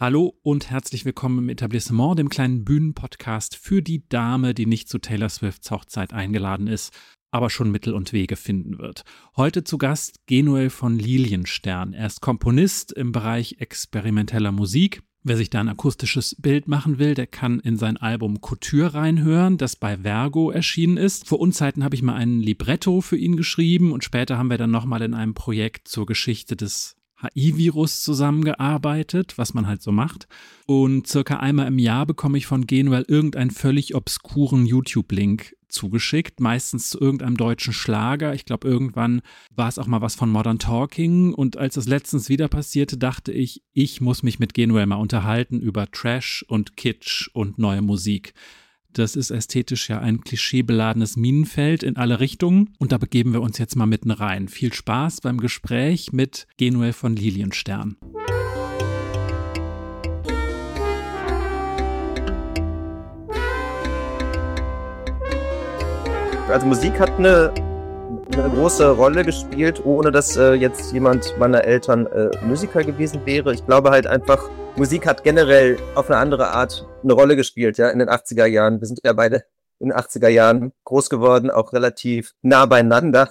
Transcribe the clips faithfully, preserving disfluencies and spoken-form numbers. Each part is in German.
Hallo und herzlich willkommen im Etablissement, dem kleinen Bühnenpodcast für die Dame, die nicht zu Taylor Swifts Hochzeit eingeladen ist, aber schon Mittel und Wege finden wird. Heute zu Gast Genuel von Lilienstern. Er ist Komponist im Bereich experimenteller Musik. Wer sich da ein akustisches Bild machen will, der kann in sein Album Couture reinhören, das bei Vergo erschienen ist. Vor Unzeiten habe ich mal ein Libretto für ihn geschrieben und später haben wir dann nochmal in einem Projekt zur Geschichte des H I-Virus zusammengearbeitet, was man halt so macht. Und circa einmal im Jahr bekomme ich von Genuel irgendeinen völlig obskuren YouTube-Link zugeschickt, meistens zu irgendeinem deutschen Schlager. Ich glaube, irgendwann war es auch mal was von Modern Talking. Und als das letztens wieder passierte, dachte ich, ich muss mich mit Genuel mal unterhalten über Trash und Kitsch und neue Musik. Das ist ästhetisch ja ein klischeebeladenes Minenfeld in alle Richtungen. Und da begeben wir uns jetzt mal mitten rein. Viel Spaß beim Gespräch mit Genuel von Lilienstern. Also Musik hat eine, eine große Rolle gespielt, ohne dass äh, jetzt jemand meiner Eltern äh, Musiker gewesen wäre. Ich glaube halt einfach, Musik hat generell auf eine andere Art eine Rolle gespielt, ja, in den achtziger Jahren. Wir sind ja beide in den achtziger Jahren groß geworden, auch relativ nah beieinander.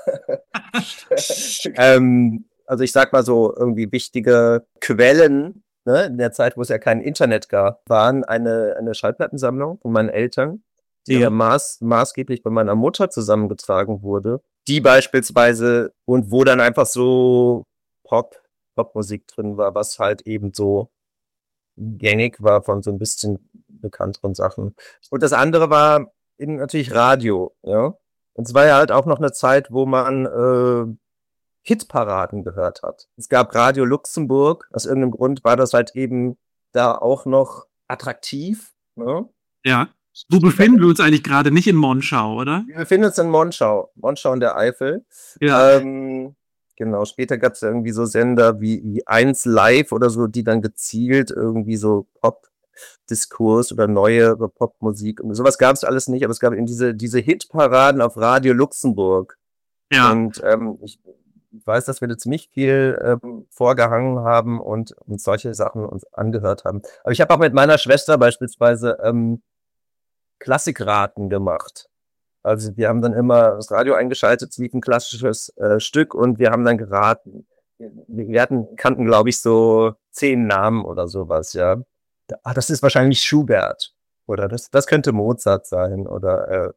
ähm, also ich sag mal so, irgendwie wichtige Quellen, ne, in der Zeit, wo es ja kein Internet gab, waren eine, eine Schallplattensammlung von meinen Eltern, die ja maß, maßgeblich bei meiner Mutter zusammengetragen wurde, die beispielsweise, und wo dann einfach so Pop, Popmusik drin war, was halt eben so gängig war von so ein bisschen bekannteren Sachen. Und das andere war eben natürlich Radio, ja. Und es war ja halt auch noch eine Zeit, wo man äh, Hitparaden gehört hat. Es gab Radio Luxemburg, aus irgendeinem Grund war das halt eben da auch noch attraktiv, ne? Ja. Wo befinden wir uns eigentlich gerade? Nicht in Monschau, oder? Wir befinden uns in Monschau, Monschau in der Eifel. Ja. Ähm, genau, später gab es ja irgendwie so Sender wie, wie eins Live oder so, die dann gezielt irgendwie so Pop-Diskurs oder neue Popmusik und sowas gab es alles nicht, aber es gab eben diese, diese Hitparaden auf Radio Luxemburg. Ja. Und ähm, ich weiß, dass wir da ziemlich viel ähm, vorgehangen haben und uns solche Sachen uns angehört haben. Aber ich habe auch mit meiner Schwester beispielsweise ähm, Klassikraten gemacht. Also wir haben dann immer das Radio eingeschaltet, es lief ein klassisches äh, Stück und wir haben dann geraten. Wir hatten, kannten, glaube ich, so zehn Namen oder sowas, ja. Ah, das ist wahrscheinlich Schubert oder das, das könnte Mozart sein oder äh,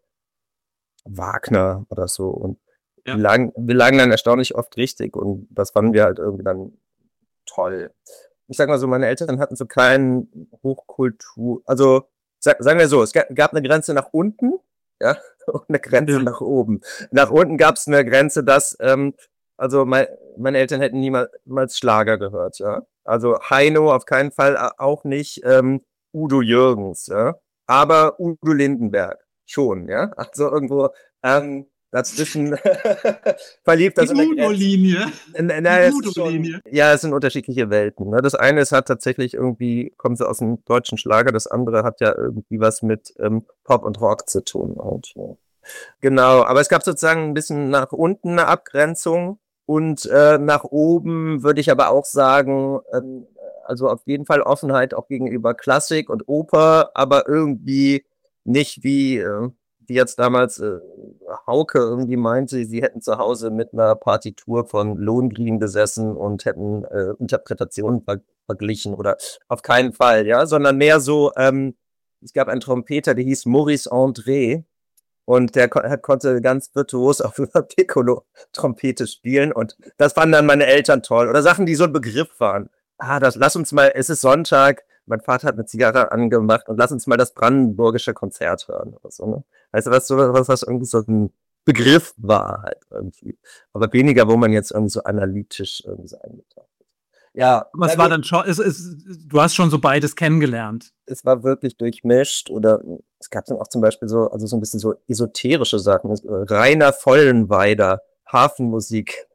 Wagner oder so. Und ja. wir, lagen, wir lagen dann erstaunlich oft richtig und das fanden wir halt irgendwie dann toll. Ich sag mal so, meine Eltern hatten so keinen Hochkultur, also sag, sagen wir so, es gab eine Grenze nach unten, ja, und eine Grenze nach oben. Nach unten gab es eine Grenze, dass, ähm, also mein, meine Eltern hätten niemals Schlager gehört, ja. Also Heino auf keinen Fall, auch nicht ähm, Udo Jürgens, ja. Aber Udo Lindenberg schon, ja. Also irgendwo ähm, dazwischen verliebt das in der Udo-Linie. Udo-Linie. Ja, es sind unterschiedliche Welten. Ne? Das eine ist hat tatsächlich irgendwie, kommt so aus dem deutschen Schlager, das andere hat ja irgendwie was mit ähm, Pop und Rock zu tun. Und, ja. Genau, aber es gab sozusagen ein bisschen nach unten eine Abgrenzung und äh, nach oben würde ich aber auch sagen, ähm, also auf jeden Fall Offenheit auch gegenüber Klassik und Oper, aber irgendwie nicht wie äh, die jetzt damals äh, Hauke irgendwie meinte, sie hätten zu Hause mit einer Partitur von Lohengrin gesessen und hätten äh, Interpretationen ver- verglichen oder auf keinen Fall, ja, sondern mehr so, ähm, es gab einen Trompeter, der hieß Maurice André und der kon- konnte ganz virtuos auf einer Piccolo-Trompete spielen und das fanden dann meine Eltern toll oder Sachen, die so ein Begriff waren. Ah, das, lass uns mal, es ist Sonntag, mein Vater hat eine Zigarre angemacht und lass uns mal das brandenburgische Konzert hören oder so, ne? Weißt du, was so was, was irgendwie so ein Begriff war halt irgendwie. Aber weniger, wo man jetzt irgendwie so analytisch irgendwie so eingetaucht ist. Ja. Aber es war dann schon, es, es, du hast schon so beides kennengelernt. Es war wirklich durchmischt oder es gab dann auch zum Beispiel so, also so ein bisschen so esoterische Sachen. Rainer Vollenweider, Hafenmusik.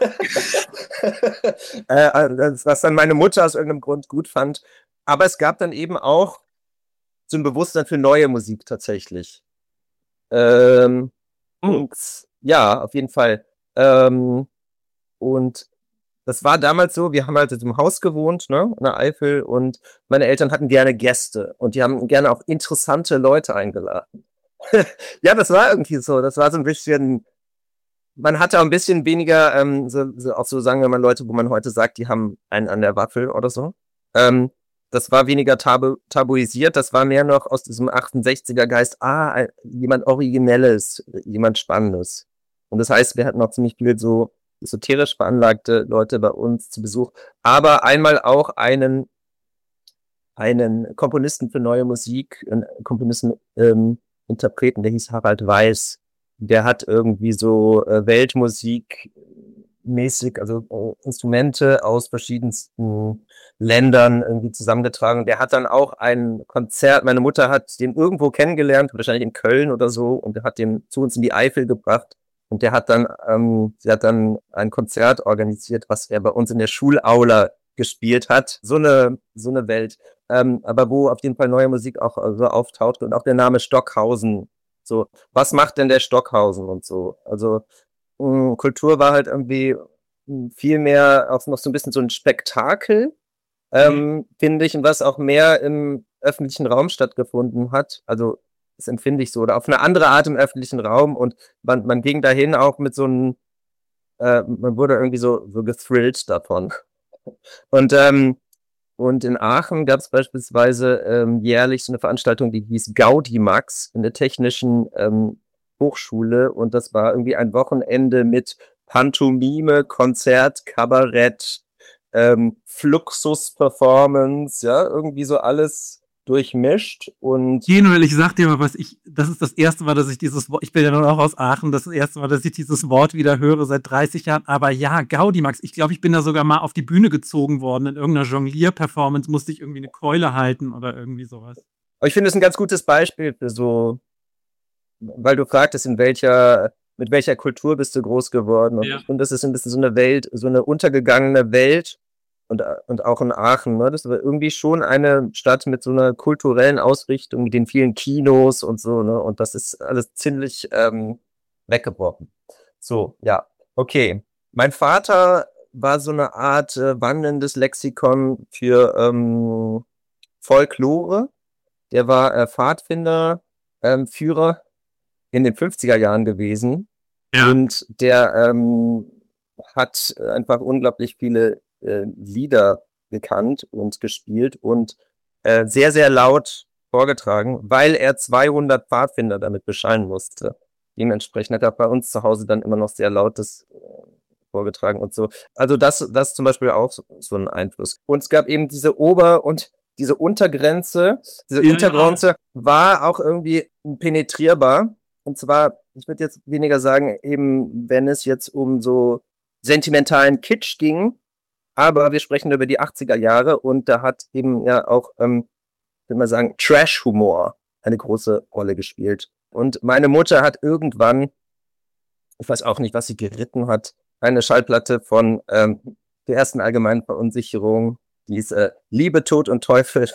äh, was dann meine Mutter aus irgendeinem Grund gut fand. Aber es gab dann eben auch so ein Bewusstsein für neue Musik tatsächlich. Ähm, oh. Und ja, auf jeden Fall. Ähm, und das war damals so, wir haben halt in einem Haus gewohnt, ne, in der Eifel, und meine Eltern hatten gerne Gäste und die haben gerne auch interessante Leute eingeladen. Ja, das war irgendwie so, das war so ein bisschen, man hatte auch ein bisschen weniger, ähm, so, so, auch so, sagen wir mal, Leute, wo man heute sagt, die haben einen an der Waffel oder so. Ähm, das war weniger tabu, tabuisiert, das war mehr noch aus diesem achtundsechziger-Geist, ah, ein, jemand Originelles, jemand Spannendes. Und das heißt, wir hatten auch ziemlich viel so esoterisch veranlagte Leute bei uns zu Besuch, aber einmal auch einen, einen Komponisten für neue Musik, einen Komponisten, ähm, Interpreten, der hieß Harald Weiß. Der hat irgendwie so äh, Weltmusik mäßig, also äh, Instrumente aus verschiedensten Ländern irgendwie zusammengetragen. Der hat dann auch ein Konzert, meine Mutter hat den irgendwo kennengelernt, wahrscheinlich in Köln oder so, und der hat den zu uns in die Eifel gebracht. Und der hat dann, ähm, sie hat dann ein Konzert organisiert, was er bei uns in der Schulaula gespielt hat. So eine, so eine Welt. Ähm, aber wo auf jeden Fall neue Musik auch so auftaucht und auch der Name Stockhausen. So, was macht denn der Stockhausen und so? Also, mh, Kultur war halt irgendwie mh, viel mehr auch noch so ein bisschen so ein Spektakel, ähm, mhm. finde ich, und was auch mehr im öffentlichen Raum stattgefunden hat. Also, das empfinde ich so, oder auf eine andere Art im öffentlichen Raum, und man, man ging dahin auch mit so einem, äh, man wurde irgendwie so, so gethrillt davon. Und, ähm, und in Aachen gab es beispielsweise ähm, jährlich so eine Veranstaltung, die hieß Gaudimax in der Technischen ähm, Hochschule, und das war irgendwie ein Wochenende mit Pantomime, Konzert, Kabarett, ähm, Fluxus-Performance, ja, irgendwie so alles durchmischt. Und Genuell, ich sag dir mal was, ich, das ist das erste Mal, dass ich dieses Wort, ich bin ja nun auch aus Aachen, das, ist das erste Mal, dass ich dieses Wort wieder höre seit dreißig Jahren, aber ja, Gaudimax, ich glaube, ich bin da sogar mal auf die Bühne gezogen worden, in irgendeiner Jonglier-Performance musste ich irgendwie eine Keule halten oder irgendwie sowas. Aber ich finde es ein ganz gutes Beispiel für so, weil du fragtest, in welcher, mit welcher Kultur bist du groß geworden, und ja. Ich finde, das ist ein bisschen so eine Welt, so eine untergegangene Welt. Und, und auch in Aachen, ne? Das war irgendwie schon eine Stadt mit so einer kulturellen Ausrichtung, mit den vielen Kinos und so, ne? Und das ist alles ziemlich ähm, weggebrochen. So, ja, okay. Mein Vater war so eine Art äh, wandelndes Lexikon für ähm, Folklore. Der war äh, Pfadfinder, ähm, Führer in den fünfziger Jahren gewesen. Ja. Und der ähm, hat einfach unglaublich viele äh, Lieder gekannt und gespielt und äh, sehr, sehr laut vorgetragen, weil er zweihundert Pfadfinder damit bescheinen musste. Dementsprechend hat er bei uns zu Hause dann immer noch sehr lautes äh, vorgetragen und so. Also das, das zum Beispiel auch so, so ein Einfluss. Und es gab eben diese Ober- und diese Untergrenze, diese ja, Untergrenze ja. war auch irgendwie penetrierbar. Und zwar, ich würde jetzt weniger sagen, eben wenn es jetzt um so sentimentalen Kitsch ging, aber wir sprechen über die achtziger Jahre, und da hat eben ja auch, ähm, ich würde mal sagen, Trash-Humor eine große Rolle gespielt. Und meine Mutter hat irgendwann, ich weiß auch nicht, was sie geritten hat, eine Schallplatte von ähm, der ersten allgemeinen Verunsicherung, die ist äh, Liebe, Tod und Teufel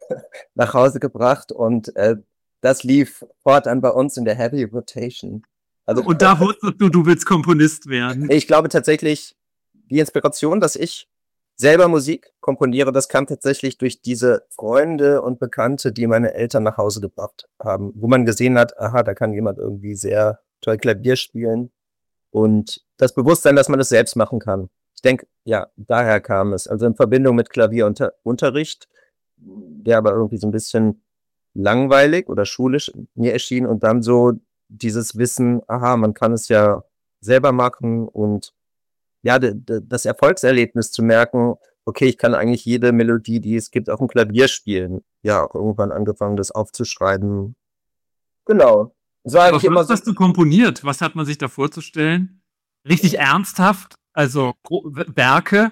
nach Hause gebracht, und äh, das lief fortan bei uns in der Heavy Rotation. Also, und da wusstest du, du willst Komponist werden. Ich glaube tatsächlich, die Inspiration, dass ich selber Musik komponiere, das kam tatsächlich durch diese Freunde und Bekannte, die meine Eltern nach Hause gebracht haben, wo man gesehen hat, aha, da kann jemand irgendwie sehr toll Klavier spielen, und das Bewusstsein, dass man das selbst machen kann. Ich denke, ja, daher kam es. Also in Verbindung mit Klavierunterricht, der aber irgendwie so ein bisschen langweilig oder schulisch mir erschien, und dann so dieses Wissen, aha, man kann es ja selber machen, und ja, d- d- das Erfolgserlebnis zu merken, okay, ich kann eigentlich jede Melodie, die es gibt, auf dem Klavier spielen. Ja, auch irgendwann angefangen, das aufzuschreiben. Genau. So eigentlich was immer so, hast du komponiert? Was hat man sich da vorzustellen? Richtig ernsthaft? Also Werke?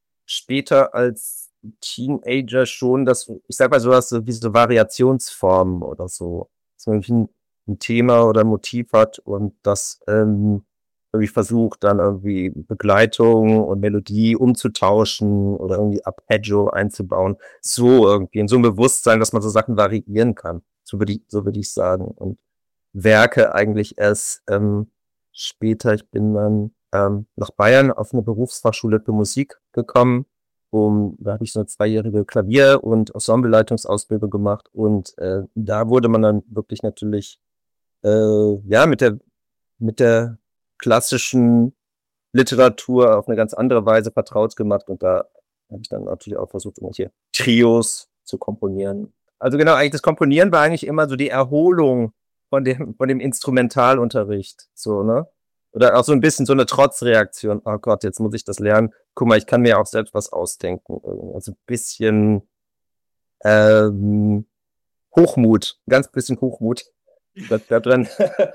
Später als Teenager schon, das, ich sag mal sowas so wie so Variationsformen oder so. Dass man ein, ein Thema oder ein Motiv hat und das ähm, irgendwie versucht, dann irgendwie Begleitung und Melodie umzutauschen oder irgendwie Arpeggio einzubauen. So irgendwie, in so einem Bewusstsein, dass man so Sachen variieren kann. So würde ich, so würde ich sagen. Und Werke eigentlich erst ähm, später. Ich bin dann, ähm, nach Bayern auf eine Berufsfachschule für Musik gekommen. Um, da habe ich so eine zweijährige Klavier- und Ensembleleitungsausbildung gemacht. Und äh, da wurde man dann wirklich natürlich äh, ja mit der mit der klassischen Literatur auf eine ganz andere Weise vertraut gemacht. Und da habe ich dann natürlich auch versucht, irgendwelche Trios zu komponieren. Also genau, eigentlich das Komponieren war eigentlich immer so die Erholung von dem, von dem Instrumentalunterricht, so, ne? Oder auch so ein bisschen so eine Trotzreaktion. Oh Gott, jetzt muss ich das lernen. Guck mal, ich kann mir auch selbst was ausdenken. Also ein bisschen ähm, Hochmut, ganz bisschen Hochmut da, da drin.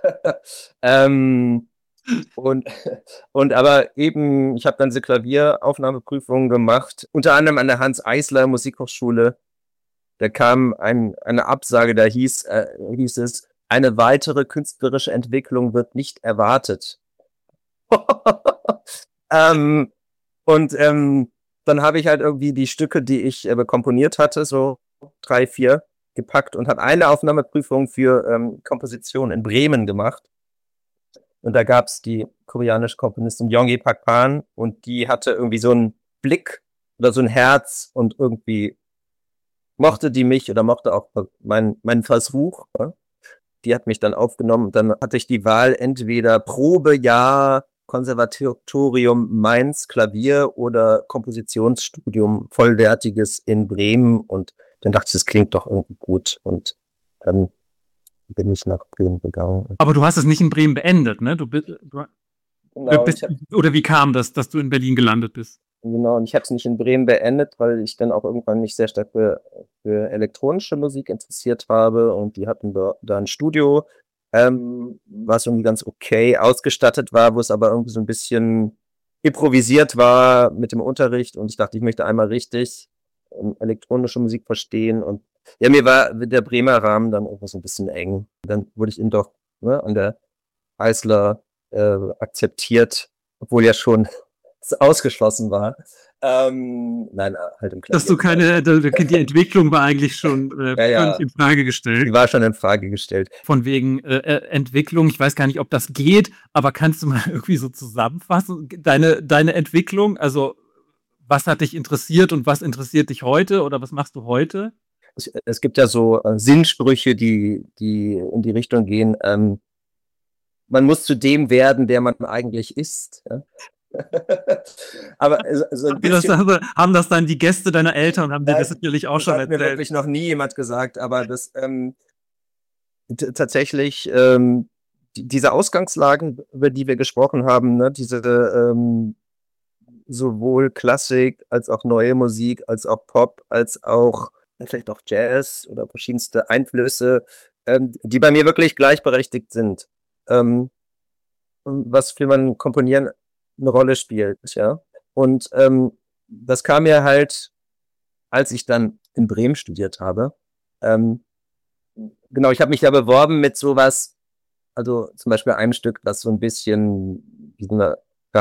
ähm, und, und aber eben, ich habe dann diese Klavieraufnahmeprüfungen gemacht, unter anderem an der Hans-Eisler Musikhochschule. Da kam ein, eine Absage, da hieß, äh, hieß es, eine weitere künstlerische Entwicklung wird nicht erwartet. ähm, und ähm, dann habe ich halt irgendwie die Stücke, die ich äh, komponiert hatte, so drei, vier, gepackt und habe eine Aufnahmeprüfung für ähm, Komposition in Bremen gemacht. Und da gab es die koreanische Komponistin Yonggi Park Pan und die hatte irgendwie so einen Blick oder so ein Herz und irgendwie mochte die mich oder mochte auch meinen mein Versuch. Ne? Die hat mich dann aufgenommen und dann hatte ich die Wahl entweder Probejahr Konservatorium Mainz Klavier oder Kompositionsstudium vollwertiges in Bremen und dann dachte ich, das klingt doch irgendwie gut und dann bin ich nach Bremen gegangen. Aber du hast es nicht in Bremen beendet, ne? Du bist, du, genau, bist hab, oder wie kam das, dass du in Berlin gelandet bist? Genau, und ich habe es nicht in Bremen beendet, weil ich dann auch irgendwann mich sehr stark für, für elektronische Musik interessiert habe und die hatten da, da ein Studio, ähm, was irgendwie ganz okay ausgestattet war, wo es aber irgendwie so ein bisschen improvisiert war mit dem Unterricht und ich dachte, ich möchte einmal richtig ähm, elektronische Musik verstehen und ja, mir war der Bremer Rahmen dann irgendwas ein bisschen eng. Dann wurde ich eben doch ne, an der Eisler äh, akzeptiert, obwohl ja schon ausgeschlossen war. Ähm, nein, halt im Klavier. Dass du keine, die Entwicklung war eigentlich schon äh, ja, ja. völlig in Frage gestellt. Die war schon in Frage gestellt. Von wegen äh, Entwicklung, ich weiß gar nicht, ob das geht, aber kannst du mal irgendwie so zusammenfassen, deine, deine Entwicklung, also was hat dich interessiert und was interessiert dich heute oder was machst du heute? Es, es gibt ja so äh, Sinnsprüche, die, die in die Richtung gehen, ähm, man muss zu dem werden, der man eigentlich ist. Ja? Aber so ein bisschen, das, haben das dann die Gäste deiner Eltern, haben dir das natürlich auch das schon hat erzählt? Mir wirklich noch nie jemand gesagt, aber das ähm, t- tatsächlich ähm, die, diese Ausgangslagen, über die wir gesprochen haben, ne, diese ähm, sowohl Klassik als auch neue Musik, als auch Pop, als auch vielleicht auch Jazz oder verschiedenste Einflüsse, ähm, die bei mir wirklich gleichberechtigt sind. Ähm, was für mein Komponieren eine Rolle spielt, ja. Und ähm, das kam mir halt, als ich dann in Bremen studiert habe. Ähm, genau, ich habe mich ja beworben mit sowas, also zum Beispiel einem Stück, das so ein bisschen wie eine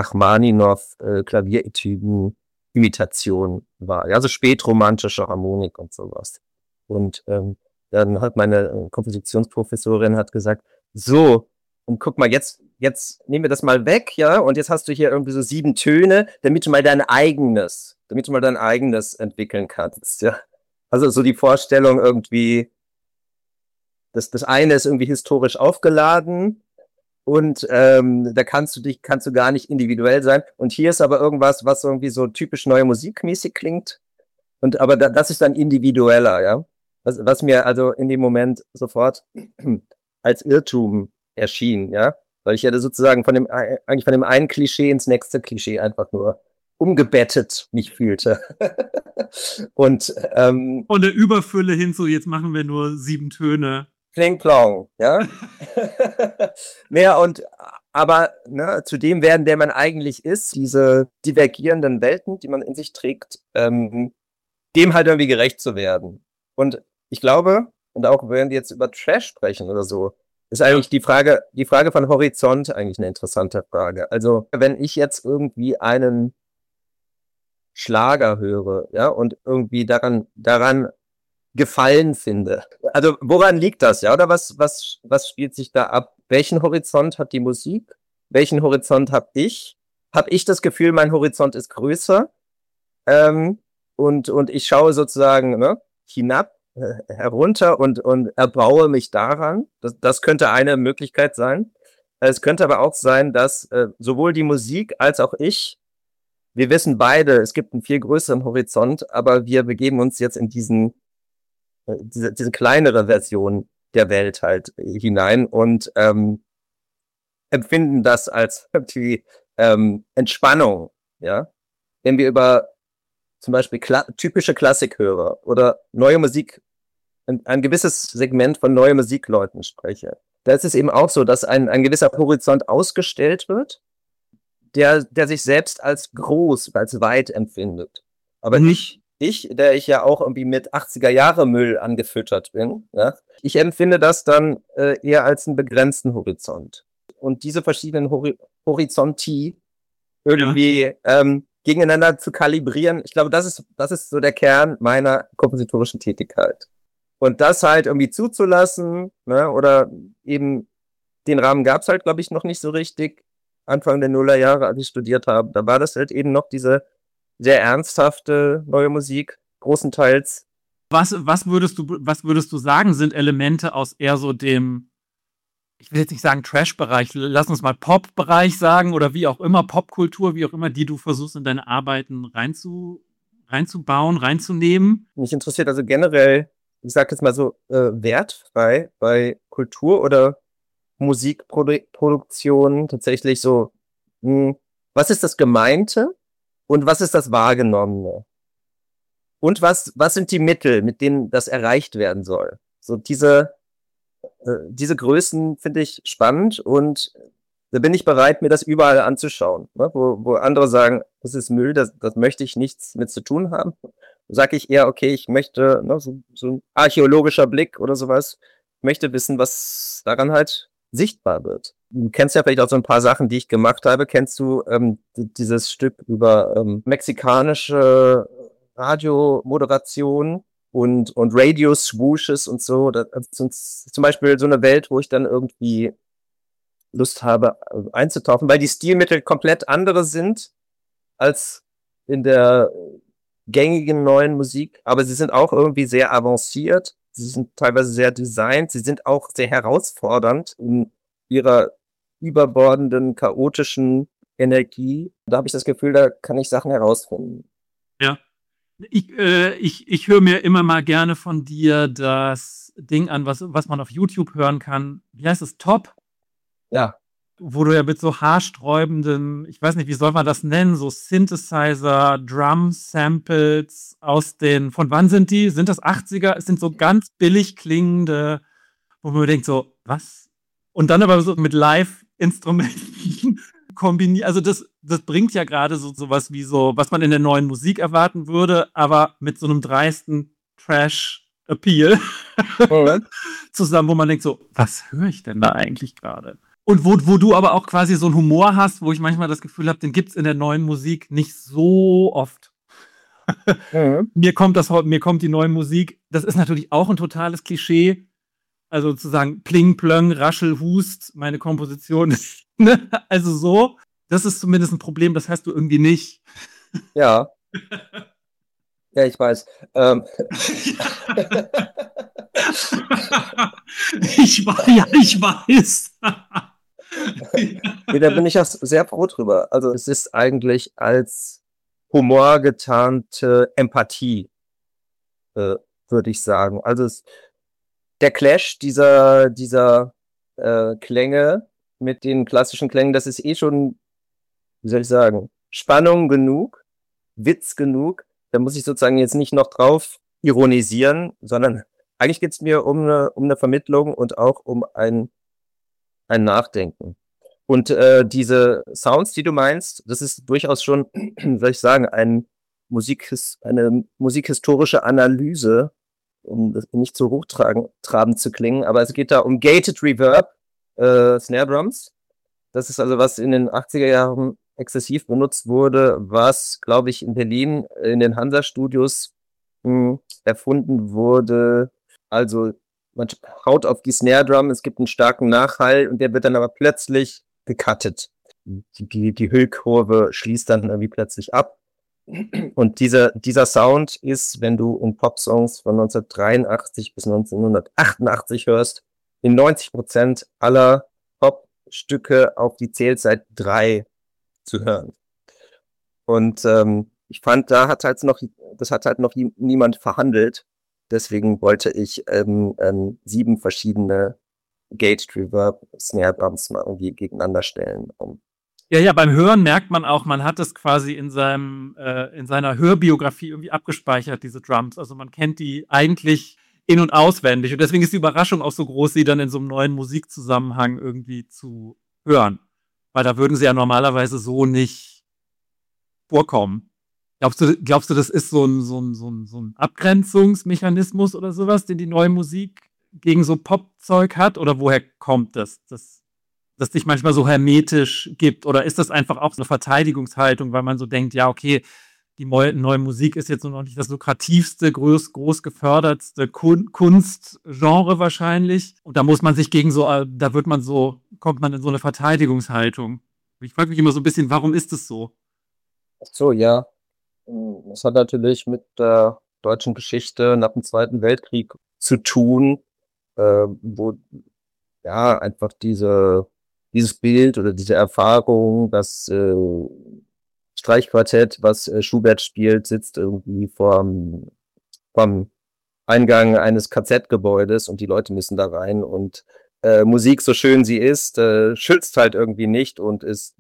Rachmaninow-Klavieretüden-Imitation war. Ja, so spätromantische Harmonik und sowas. Und ähm, dann hat meine Kompositionsprofessorin hat gesagt, so, und guck mal, jetzt, jetzt nehmen wir das mal weg, ja, und jetzt hast du hier irgendwie so sieben Töne, damit du mal dein eigenes, damit du mal dein eigenes entwickeln kannst, ja. Also so die Vorstellung irgendwie, das, das eine ist irgendwie historisch aufgeladen und ähm, da kannst du dich, kannst du gar nicht individuell sein. Und hier ist aber irgendwas, was irgendwie so typisch neue Musikmäßig klingt. Und aber da, das ist dann individueller, ja. Was, was mir also in dem Moment sofort als Irrtum erschien, ja. Weil ich ja sozusagen von dem, eigentlich von dem einen Klischee ins nächste Klischee einfach nur umgebettet mich fühlte. und ähm, von der Überfülle hin zu, jetzt machen wir nur sieben Töne. Kling Plong, ja. Mehr und aber ne, zu dem werden, der man eigentlich ist, diese divergierenden Welten, die man in sich trägt, ähm, dem halt irgendwie gerecht zu werden. Und ich glaube, und auch wenn wir jetzt über Trash sprechen oder so, ist eigentlich die Frage, die Frage von Horizont eigentlich eine interessante Frage. Also wenn ich jetzt irgendwie einen Schlager höre, ja, und irgendwie daran, daran Gefallen finde. Also woran liegt das, ja? Oder was, was, was spielt sich da ab? Welchen Horizont hat die Musik? Welchen Horizont habe ich? habe ich das Gefühl, mein Horizont ist größer. Ähm, und, und ich schaue sozusagen ne, hinab, äh, herunter und, und erbaue mich daran. Das, das könnte eine Möglichkeit sein. Es könnte aber auch sein, dass äh, sowohl die Musik als auch ich, wir wissen beide, es gibt einen viel größeren Horizont, aber wir begeben uns jetzt in diesen, äh, diese, diese kleinere Version der Welt halt hinein und ähm, empfinden das als die ähm, Entspannung, ja. Wenn wir über zum Beispiel kla- typische Klassikhörer oder neue Musik, ein, ein gewisses Segment von neue Musikleuten spreche, da ist es eben auch so, dass ein, ein gewisser Horizont ausgestellt wird, der, der sich selbst als groß, als weit empfindet. Aber mhm. ich, ich, der ich ja auch irgendwie mit achtziger-Jahre-Müll angefüttert bin, ja, ich empfinde das dann äh, eher als einen begrenzten Horizont. Und diese verschiedenen Hori- Horizonti irgendwie ja. ähm, gegeneinander zu kalibrieren, ich glaube, das ist, das ist so der Kern meiner kompositorischen Tätigkeit. Und das halt irgendwie zuzulassen, ne, oder eben den Rahmen gab es halt, glaube ich, noch nicht so richtig. Anfang der Nullerjahre, als ich studiert habe, da war das halt eben noch diese sehr ernsthafte neue Musik, großenteils. Was, was würdest du, was würdest du sagen, sind Elemente aus eher so dem, ich will jetzt nicht sagen Trash-Bereich, lass uns mal Pop-Bereich sagen oder wie auch immer, Popkultur, wie auch immer, die du versuchst in deine Arbeiten reinzu, reinzubauen, reinzunehmen? Mich interessiert also generell, ich sag jetzt mal so, äh, wertfrei bei Kultur oder Musikproduktion tatsächlich so, mh, was ist das Gemeinte und was ist das Wahrgenommene? Und was, was sind die Mittel, mit denen das erreicht werden soll? So diese, äh, diese Größen finde ich spannend und da bin ich bereit, mir das überall anzuschauen. Ne? Wo, wo andere sagen, das ist Müll, das, das möchte ich nichts mit zu tun haben. Sage ich eher, okay, ich möchte, ne, so, so ein archäologischer Blick oder sowas, möchte wissen, was daran halt sichtbar wird. Du kennst ja vielleicht auch so ein paar Sachen, die ich gemacht habe. Kennst du ähm, dieses Stück über ähm, mexikanische Radiomoderation und, und Radio-Swooshes und so? Das ist zum Beispiel so eine Welt, wo ich dann irgendwie Lust habe einzutauchen, weil die Stilmittel komplett andere sind als in der gängigen neuen Musik, aber sie sind auch irgendwie sehr avanciert, sie sind teilweise sehr designt, sie sind auch sehr herausfordernd in ihrer überbordenden, chaotischen Energie. Da habe ich das Gefühl, da kann ich Sachen herausfinden. Ja. Ich, äh, ich, ich höre mir immer mal gerne von dir das Ding an, was, was man auf YouTube hören kann. Wie heißt es? Top? Ja. Wo du ja mit so haarsträubenden, ich weiß nicht, wie soll man das nennen, so Synthesizer, Drum-Samples aus den, von wann sind die? Sind das achtziger? Es sind so ganz billig klingende, wo man denkt so, was? Und dann aber so mit Live-Instrumenten kombiniert. Also das, das bringt ja gerade so sowas wie so, was man in der neuen Musik erwarten würde, aber mit so einem dreisten Trash-Appeal oh. zusammen, wo man denkt so, was höre ich denn da eigentlich gerade? Und wo, wo du aber auch quasi so einen Humor hast, wo ich manchmal das Gefühl habe, den gibt's in der neuen Musik nicht so oft. Mhm. Mir kommt das, mir kommt die neue Musik, das ist natürlich auch ein totales Klischee. Also zu sagen, pling, plöng, raschel, hust, meine Komposition ist, ne? Also so, das ist zumindest ein Problem, das hast du irgendwie nicht. Ja. Ja, ich weiß. Ähm. ich weiß, ja, ich weiß. Ja, da bin ich auch sehr froh drüber. Also es ist eigentlich als Humor getarnte Empathie, äh, würde ich sagen. Also es, der Clash dieser, dieser äh, Klänge mit den klassischen Klängen, das ist eh schon, wie soll ich sagen, Spannung genug, Witz genug. Da muss ich sozusagen jetzt nicht noch drauf ironisieren, sondern eigentlich geht es mir um eine, um eine Vermittlung und auch um ein, ein Nachdenken. Und äh, diese Sounds, die du meinst, das ist durchaus schon, soll ich sagen, ein Musikhis- eine musikhistorische Analyse, um das nicht so hochtrabend zu klingen, aber es geht da um Gated Reverb, äh, Snare Drums. Das ist also, was in den achtziger Jahren exzessiv benutzt wurde, was, glaube ich, in Berlin in den Hansa-Studios mh, erfunden wurde. Also man haut auf die Snare Drum, es gibt einen starken Nachhall und der wird dann aber plötzlich gecuttet. die, die, die Hüllkurve schließt dann irgendwie plötzlich ab. Und dieser, dieser Sound ist, wenn du in Popsongs von neunzehnhundertdreiundachtzig bis neunzehnhundertachtundachtzig hörst, in neunzig Prozent aller Popstücke auf die Zählzeit drei zu hören. Und ähm, ich fand, da hat halt noch, das hat halt noch niemand verhandelt. Deswegen wollte ich ähm, ähm, sieben verschiedene Gate Reverb Snare Drums mal irgendwie gegeneinander stellen. Um Ja, ja, beim Hören merkt man auch, man hat es quasi in seinem, äh, in seiner Hörbiografie irgendwie abgespeichert, diese Drums. Also man kennt die eigentlich in- und auswendig. Und deswegen ist die Überraschung auch so groß, sie dann in so einem neuen Musikzusammenhang irgendwie zu hören. Weil da würden sie ja normalerweise so nicht vorkommen. Glaubst du, glaubst du, das ist so ein, so ein, so ein, so ein Abgrenzungsmechanismus oder sowas, den die neue Musik gegen so Popzeug hat? Oder woher kommt das? Das das dich manchmal so hermetisch gibt? Oder ist das einfach auch so eine Verteidigungshaltung, weil man so denkt, ja, okay, die neue, neue Musik ist jetzt noch nicht das lukrativste, groß, groß gefördertste Kun- Kunstgenre wahrscheinlich. Und da muss man sich gegen so, da wird man so, kommt man in so eine Verteidigungshaltung. Ich frage mich immer so ein bisschen, warum ist es so? Ach so, ja. Das hat natürlich mit der deutschen Geschichte nach dem Zweiten Weltkrieg zu tun, äh, wo ja einfach diese dieses Bild oder diese Erfahrung, das äh, Streichquartett, was äh, Schubert spielt, sitzt irgendwie vorm, vorm Eingang eines K Z-Gebäudes und die Leute müssen da rein und äh, Musik, so schön sie ist, äh, schützt halt irgendwie nicht und ist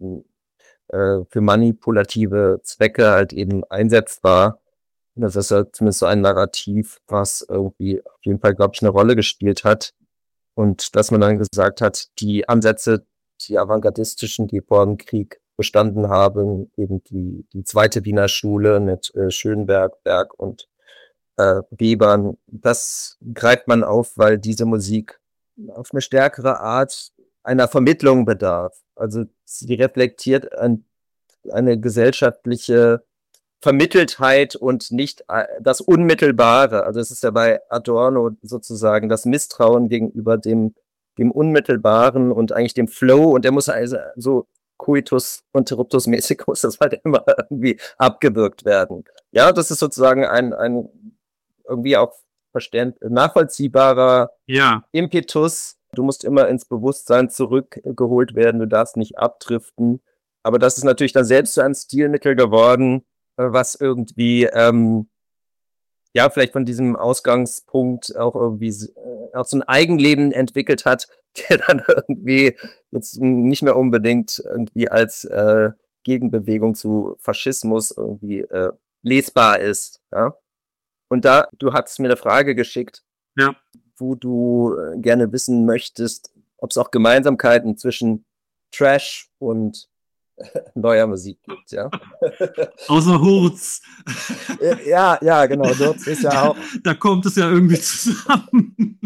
äh, für manipulative Zwecke halt eben einsetzbar. Das ist ja zumindest so ein Narrativ, was irgendwie auf jeden Fall, glaube ich, eine Rolle gespielt hat. Und dass man dann gesagt hat, die Ansätze, die avantgardistischen, die vor dem Krieg bestanden haben, eben die, die zweite Wiener Schule mit äh, Schönberg, Berg und äh, Webern, das greift man auf, weil diese Musik auf eine stärkere Art einer Vermittlung bedarf. Also sie reflektiert ein, eine gesellschaftliche Vermitteltheit und nicht äh, das Unmittelbare. Also es ist ja bei Adorno sozusagen das Misstrauen gegenüber dem, dem Unmittelbaren und eigentlich dem Flow. Und der muss also so Coitus interruptus mäßig muss das halt immer irgendwie abgewürgt werden. Ja, das ist sozusagen ein, ein irgendwie auch verständ, nachvollziehbarer Ja. Impetus. Du musst immer ins Bewusstsein zurückgeholt werden, du darfst nicht abdriften. Aber das ist natürlich dann selbst so ein Stilmittel geworden, was irgendwie, ähm, ja, vielleicht von diesem Ausgangspunkt auch irgendwie äh, auch so ein Eigenleben entwickelt hat, der dann irgendwie jetzt nicht mehr unbedingt irgendwie als äh, Gegenbewegung zu Faschismus irgendwie äh, lesbar ist. Ja? Und da, du hast mir eine Frage geschickt, Ja. wo du äh, gerne wissen möchtest, ob es auch Gemeinsamkeiten zwischen Trash und neuer Musik gibt, ja. Außer Hurz. Ja, ja, genau. Dort ist ja auch. Da kommt es ja irgendwie zusammen.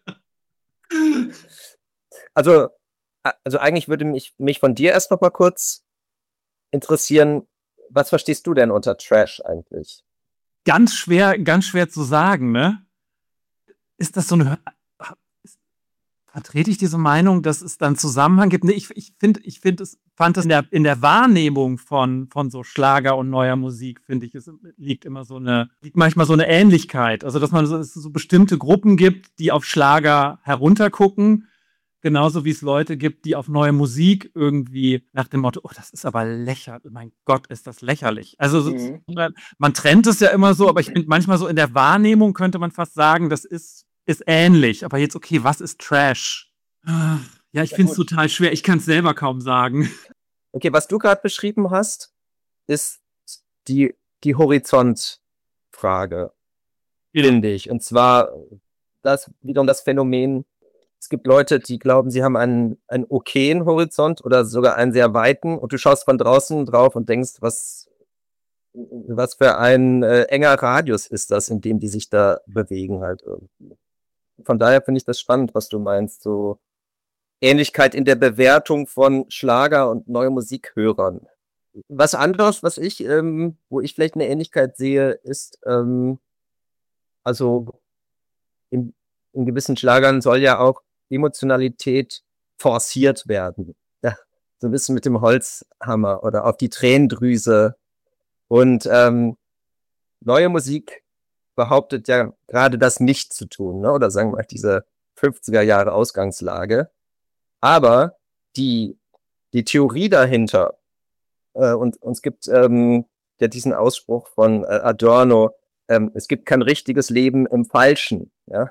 Also, also eigentlich würde mich, mich von dir erst noch mal kurz interessieren, was verstehst du denn unter Trash eigentlich? Ganz schwer, ganz schwer zu sagen, ne? Ist das so eine. Vertrete ich diese Meinung, dass es dann Zusammenhang gibt? Nee, ich, ich finde, ich find, es fand es in der, in der Wahrnehmung von, von so Schlager und neuer Musik, finde ich, es liegt immer so eine, liegt manchmal so eine Ähnlichkeit. Also, dass man so, es so bestimmte Gruppen gibt, die auf Schlager heruntergucken, genauso wie es Leute gibt, die auf neue Musik irgendwie nach dem Motto, oh, das ist aber lächerlich, mein Gott, ist das lächerlich. Also, mhm. Man trennt es ja immer so, aber ich finde manchmal so in der Wahrnehmung könnte man fast sagen, das ist ist ähnlich, aber jetzt, okay, was ist Trash? Ja, ich finde es total schwer. Ich kann es selber kaum sagen. Okay, was du gerade beschrieben hast, ist die, die Horizontfrage, ja. Finde ich. Und zwar das wiederum das Phänomen, es gibt Leute, die glauben, sie haben einen, einen okayen Horizont oder sogar einen sehr weiten und du schaust von draußen drauf und denkst, was, was für ein äh, enger Radius ist das, in dem die sich da bewegen halt irgendwie. Von daher finde ich das spannend, was du meinst, so Ähnlichkeit in der Bewertung von Schlager und neue Musikhörern. Was anderes, was ich, ähm, wo ich vielleicht eine Ähnlichkeit sehe, ist, ähm, also in, in gewissen Schlagern soll ja auch Emotionalität forciert werden. Ja. so ein bisschen mit dem Holzhammer oder auf die Tränendrüse. Und ähm, neue Musik behauptet ja gerade das nicht zu tun, ne? Oder sagen wir mal diese fünfziger Jahre Ausgangslage. Aber die, die Theorie dahinter, äh, und, und es gibt ähm, ja diesen Ausspruch von äh, Adorno, ähm, es gibt kein richtiges Leben im Falschen. Ja?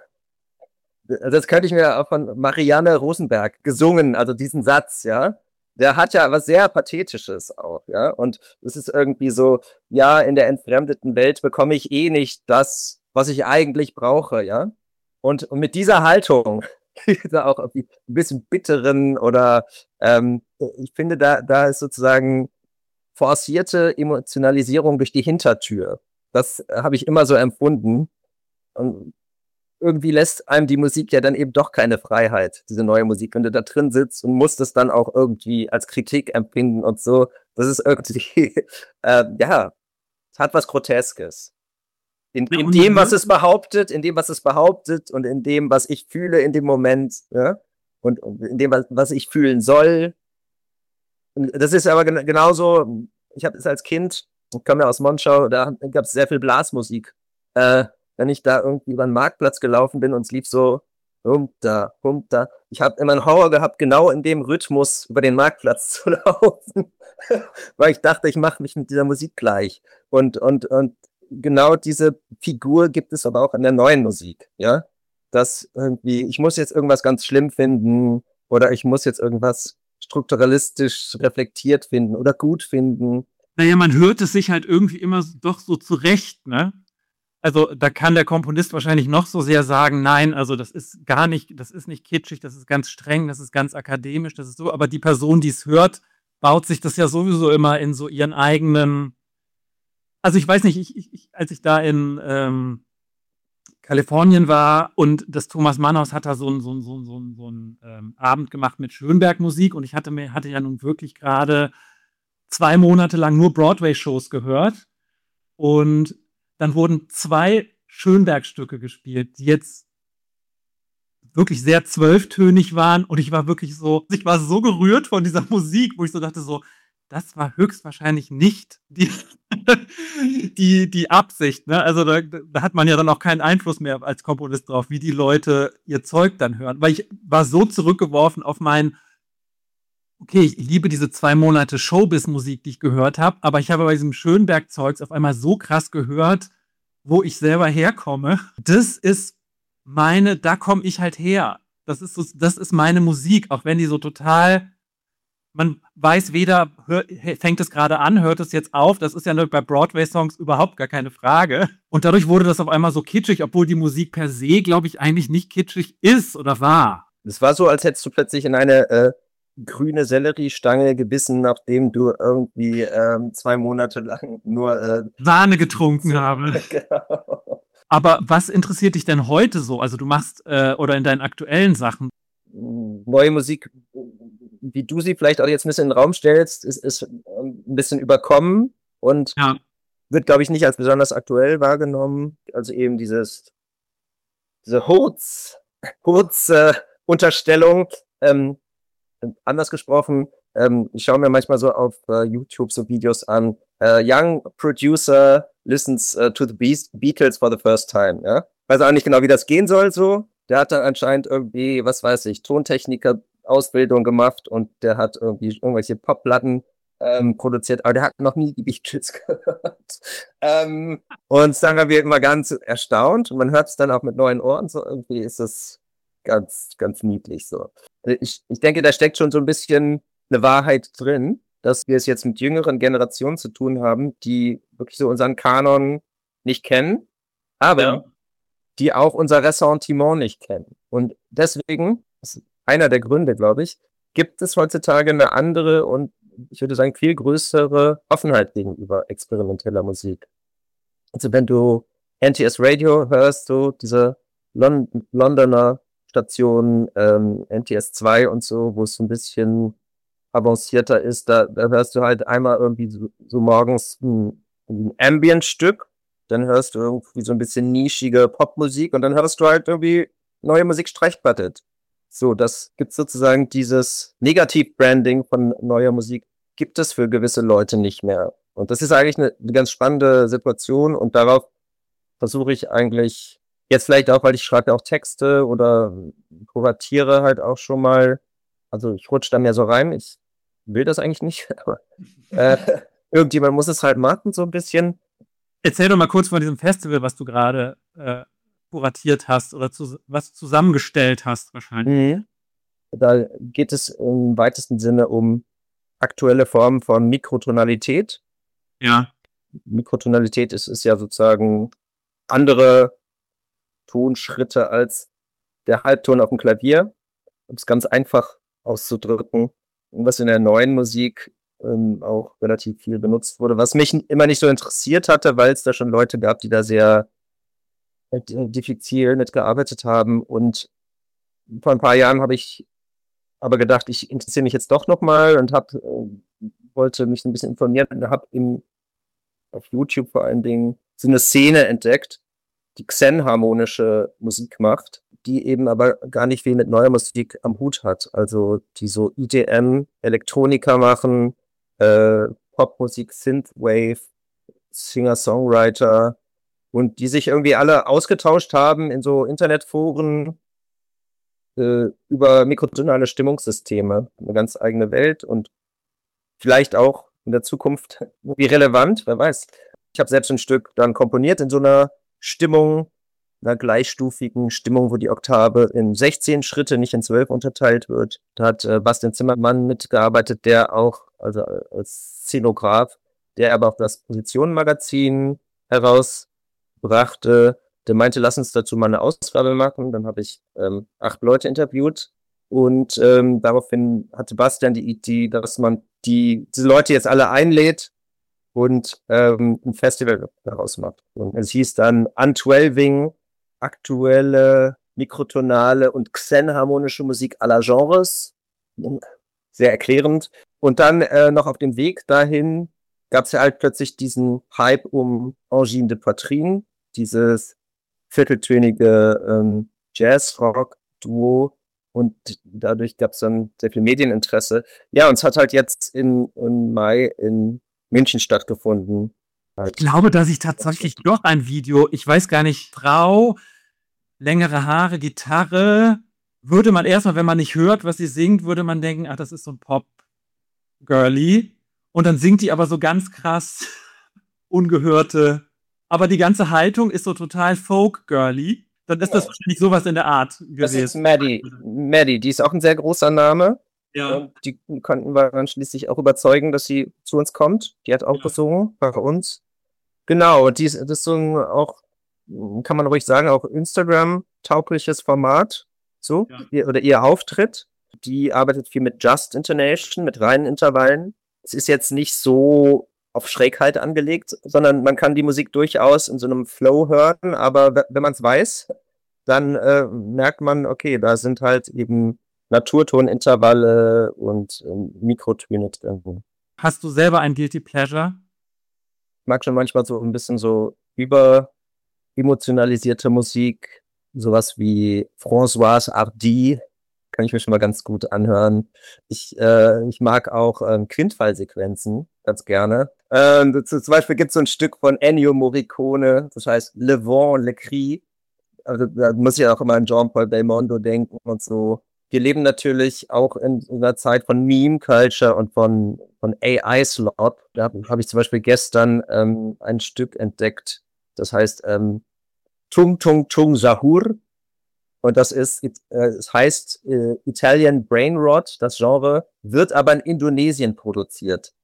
Das könnte ich mir auch von Marianne Rosenberg gesungen, also diesen Satz, ja. Der hat ja was sehr Pathetisches auch, ja. Und es ist irgendwie so, ja, in der entfremdeten Welt bekomme ich eh nicht das, was ich eigentlich brauche, ja. Und, und mit dieser Haltung, da auch ein bisschen bitteren oder ähm, ich finde, da, da ist sozusagen forcierte Emotionalisierung durch die Hintertür. Das habe ich immer so empfunden. Und irgendwie lässt einem die Musik ja dann eben doch keine Freiheit, diese neue Musik, wenn du da drin sitzt und musst es dann auch irgendwie als Kritik empfinden und so. Das ist irgendwie, äh, ja, es hat was Groteskes. In, in dem, was es behauptet, in dem, was es behauptet und in dem, was ich fühle in dem Moment, ja, und, und in dem, was, was ich fühlen soll. Und das ist aber gen- genauso, ich habe es als Kind, ich komme ja aus Monschau, da gab es sehr viel Blasmusik. Äh, wenn ich da irgendwie über den Marktplatz gelaufen bin und es lief so humta, humta. Ich habe immer einen Horror gehabt, genau in dem Rhythmus über den Marktplatz zu laufen, weil ich dachte, ich mache mich mit dieser Musik gleich. Und, und, und genau diese Figur gibt es aber auch in der neuen Musik, ja. Dass irgendwie, ich muss jetzt irgendwas ganz schlimm finden oder ich muss jetzt irgendwas strukturalistisch reflektiert finden oder gut finden. Naja, man hört es sich halt irgendwie immer doch so zurecht, ne? Also da kann der Komponist wahrscheinlich noch so sehr sagen, nein, also das ist gar nicht, das ist nicht kitschig, das ist ganz streng, das ist ganz akademisch, das ist so, aber die Person, die es hört, baut sich das ja sowieso immer in so ihren eigenen, also ich weiß nicht, ich, ich, als ich da in ähm, Kalifornien war und das Thomas Mannhaus hat da so einen so so so so ein, ähm, Abend gemacht mit Schönberg-Musik und ich hatte mir hatte ja nun wirklich gerade zwei Monate lang nur Broadway-Shows gehört und dann wurden zwei Schönberg-Stücke gespielt, die jetzt wirklich sehr zwölftönig waren und ich war wirklich so, ich war so gerührt von dieser Musik, wo ich so dachte so, das war höchstwahrscheinlich nicht die, die, die Absicht, ne? Also da, da hat man ja dann auch keinen Einfluss mehr als Komponist drauf, wie die Leute ihr Zeug dann hören, weil ich war so zurückgeworfen auf mein, okay, ich liebe diese zwei Monate Showbiz-Musik, die ich gehört habe, aber ich habe bei diesem Schönberg-Zeugs auf einmal so krass gehört, wo ich selber herkomme. Das ist meine, da komme ich halt her. Das ist so, das ist meine Musik, auch wenn die so total, man weiß weder, hör, fängt es gerade an, hört es jetzt auf. Das ist ja bei Broadway-Songs überhaupt gar keine Frage. Und dadurch wurde das auf einmal so kitschig, obwohl die Musik per se, glaube ich, eigentlich nicht kitschig ist oder war. Es war so, als hättest du plötzlich in eine äh, grüne Selleriestange gebissen, nachdem du irgendwie ähm, zwei Monate lang nur äh, Sahne getrunken habe. Genau. Aber was interessiert dich denn heute so? Also du machst, äh, oder in deinen aktuellen Sachen? Neue Musik, wie du sie vielleicht auch jetzt ein bisschen in den Raum stellst, ist, ist ein bisschen überkommen und ja. wird, glaube ich, nicht als besonders aktuell wahrgenommen. Also eben dieses, diese Hurz, Hurz-Unterstellung. Äh, ähm, anders gesprochen, ähm, ich schaue mir manchmal so auf äh, YouTube so Videos an. Äh, Young Producer listens uh, to the Be- Beatles for the first time. Ja? Weiß auch nicht genau, wie das gehen soll so. Der hat dann anscheinend irgendwie, was weiß ich, Tontechniker-Ausbildung gemacht und der hat irgendwie irgendwelche Popplatten ähm, produziert, aber der hat noch nie die Beatles gehört. ähm, und dann waren wir immer ganz erstaunt und man hört es dann auch mit neuen Ohren, so irgendwie ist es ganz, ganz niedlich so. Ich, ich denke, da steckt schon so ein bisschen eine Wahrheit drin, dass wir es jetzt mit jüngeren Generationen zu tun haben, die wirklich so unseren Kanon nicht kennen, aber ja. die auch unser Ressentiment nicht kennen. Und deswegen, das ist einer der Gründe, glaube ich, gibt es heutzutage eine andere und ich würde sagen viel größere Offenheit gegenüber experimenteller Musik. Also wenn du N T S Radio hörst, so diese Lon- Londoner Stationen, ähm, N T S zwei und so, wo es so ein bisschen avancierter ist, da, da hörst du halt einmal irgendwie so, so morgens ein, ein Ambient-Stück, dann hörst du irgendwie so ein bisschen nischige Popmusik und dann hörst du halt irgendwie neue Musik streichquartett. So, das gibt sozusagen dieses Negativ-Branding von neuer Musik, gibt es für gewisse Leute nicht mehr. Und das ist eigentlich eine, eine ganz spannende Situation und darauf versuche ich eigentlich, jetzt vielleicht auch, weil ich schreibe auch Texte oder kuratiere halt auch schon mal, also ich rutsche da mehr so rein, ich will das eigentlich nicht, aber äh, irgendjemand muss es halt machen, so ein bisschen. Erzähl doch mal kurz von diesem Festival, was du gerade äh, kuratiert hast oder zu, was zusammengestellt hast wahrscheinlich. Mhm. Da geht es im weitesten Sinne um aktuelle Formen von Mikrotonalität. Ja. Mikrotonalität ist, ist ja sozusagen andere Tonschritte als der Halbton auf dem Klavier, um es ganz einfach auszudrücken. Und was in der neuen Musik ähm, auch relativ viel benutzt wurde, was mich immer nicht so interessiert hatte, weil es da schon Leute gab, die da sehr äh, diffizil mitgearbeitet haben. Und vor ein paar Jahren habe ich aber gedacht, ich interessiere mich jetzt doch nochmal und hab, äh, wollte mich ein bisschen informieren und habe auf YouTube vor allen Dingen so eine Szene entdeckt, die Xen-harmonische Musik macht, die eben aber gar nicht viel mit neuer Musik am Hut hat. Also die so E D M, Elektronika machen, äh, Popmusik, Synthwave, Singer-Songwriter und die sich irgendwie alle ausgetauscht haben in so Internetforen äh, über mikrotonale Stimmungssysteme. Eine ganz eigene Welt und vielleicht auch in der Zukunft irgendwie relevant, wer weiß. Ich habe selbst ein Stück dann komponiert in so einer Stimmung, einer gleichstufigen Stimmung, wo die Oktave in sechzehn Schritte, nicht in zwölf unterteilt wird. Da hat äh, Bastian Zimmermann mitgearbeitet, der auch, also als Szenograph, der aber auch das Positionenmagazin herausbrachte. Der meinte, lass uns dazu mal eine Ausgabe machen. Dann habe ich ähm, acht Leute interviewt und ähm, daraufhin hatte Bastian die Idee, dass man die diese Leute jetzt alle einlädt und ähm, ein Festival daraus macht. Und es hieß dann Untwelving, aktuelle, mikrotonale und Xen-harmonische Musik aller Genres. Sehr erklärend. Und dann äh, noch auf dem Weg dahin gab es ja halt plötzlich diesen Hype um Angine de Poitrine, dieses vierteltönige ähm, Jazz-Rock-Duo. Und dadurch gab es dann sehr viel Medieninteresse. Ja, und es hat halt jetzt in, im Mai in München stattgefunden. Ich glaube, dass ich tatsächlich doch ein Video, ich weiß gar nicht, Frau, längere Haare, Gitarre, würde man erstmal, wenn man nicht hört, was sie singt, würde man denken, ach, das ist so ein Pop-Girlie. Und dann singt die aber so ganz krass ungehörte, aber die ganze Haltung ist so total Folk-Girlie. Dann ist das wahrscheinlich sowas in der Art gewesen. Das ist Maddie. Maddie, die ist auch ein sehr großer Name. Ja. Und die konnten wir dann schließlich auch überzeugen, dass sie zu uns kommt. Die hat auch Ja. gesungen bei uns. Genau, die ist, das ist so ein auch, kann man ruhig sagen, auch Instagram-taugliches Format. So, Ja. ihr, oder ihr Auftritt. Die arbeitet viel mit Just Intonation, mit reinen Intervallen. Es ist jetzt nicht so auf Schrägheit angelegt, sondern man kann die Musik durchaus in so einem Flow hören, aber wenn man es weiß, dann äh, merkt man, okay, da sind halt eben Naturtonintervalle und ähm, Mikrotöne drin. Hast du selber ein Guilty Pleasure? Ich mag schon manchmal so ein bisschen so über emotionalisierte Musik, sowas wie Françoise Hardy, kann ich mir schon mal ganz gut anhören. Ich, äh, ich mag auch ähm, Quintfallsequenzen ganz gerne. Ähm, zum Beispiel gibt es so ein Stück von Ennio Morricone, das heißt Le Vent, Le Cri. Also da muss ich auch immer an Jean-Paul Belmondo denken und so. Wir leben natürlich auch in einer Zeit von Meme-Culture und von, von A I-Slop. Da habe hab ich zum Beispiel gestern ähm, ein Stück entdeckt, das heißt ähm, Tung Tung Tung Sahur. Und das ist, äh, es heißt äh, Italian Brain Rot, das Genre, wird aber in Indonesien produziert.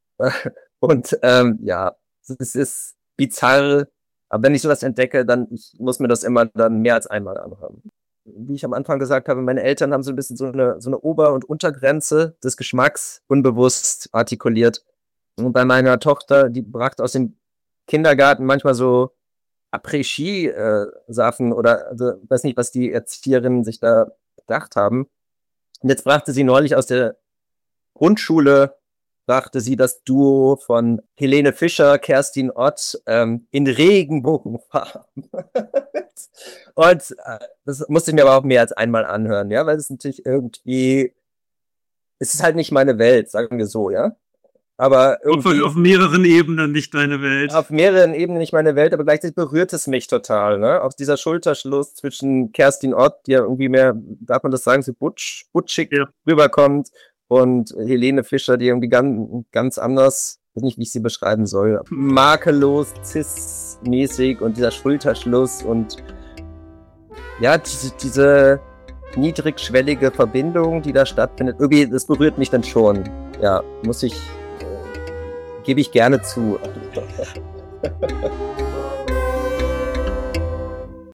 Und ähm, ja, es ist bizarr, aber wenn ich sowas entdecke, dann ich muss mir das immer dann mehr als einmal anhören. Wie ich am Anfang gesagt habe, meine Eltern haben so ein bisschen so eine, so eine Ober- und Untergrenze des Geschmacks unbewusst artikuliert. Und bei meiner Tochter, die brachte aus dem Kindergarten manchmal so Après-Ski-Sachen oder also weiß nicht, was die Erzieherinnen sich da gedacht haben. Und jetzt brachte sie neulich aus der Grundschule brachte sie das Duo von Helene Fischer, Kerstin Ott ähm, in Regenbogenfarben. Und äh, das musste ich mir aber auch mehr als einmal anhören, ja, weil es natürlich irgendwie, es ist halt nicht meine Welt, sagen wir so, ja. Aber irgendwie, auf, auf mehreren Ebenen nicht deine Welt. Auf mehreren Ebenen nicht meine Welt, aber gleichzeitig berührt es mich total, ne? Auch dieser Schulterschluss zwischen Kerstin Ott, die ja irgendwie mehr, darf man das sagen, so butsch, butschig ja. rüberkommt, und Helene Fischer, die irgendwie ganz, ganz anders, ich weiß nicht, wie ich sie beschreiben soll, makellos, cis-mäßig, und dieser Schulterschluss und ja, diese, diese niedrigschwellige Verbindung, die da stattfindet, irgendwie, das berührt mich dann schon. Ja, muss ich, äh, gebe ich gerne zu.